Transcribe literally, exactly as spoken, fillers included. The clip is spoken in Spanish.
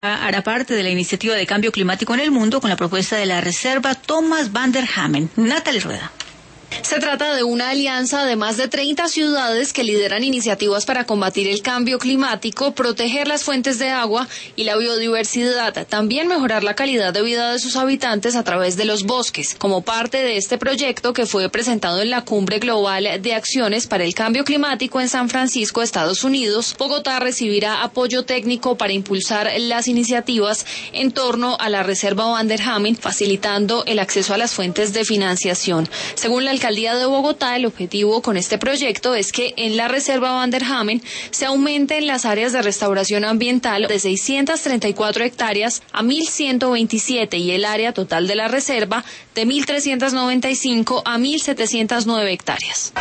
Hará parte de la iniciativa de cambio climático en el mundo con la propuesta de la Reserva Thomas van der Hamen. Natalie Rueda. Se trata de una alianza de más de treinta ciudades que lideran iniciativas para combatir el cambio climático, proteger las fuentes de agua y la biodiversidad, también mejorar la calidad de vida de sus habitantes a través de los bosques. Como parte de este proyecto que fue presentado en la Cumbre Global de Acciones para el Cambio Climático en San Francisco, Estados Unidos, Bogotá recibirá apoyo técnico para impulsar las iniciativas en torno a la Reserva van der Hamen, facilitando el acceso a las fuentes de financiación. Según la Alcaldía de Bogotá, el objetivo con este proyecto es que en la Reserva van der Hamen se aumenten las áreas de restauración ambiental de seiscientas treinta y cuatro hectáreas a mil ciento veintisiete y el área total de la reserva de mil trescientas noventa y cinco a mil setecientas nueve hectáreas.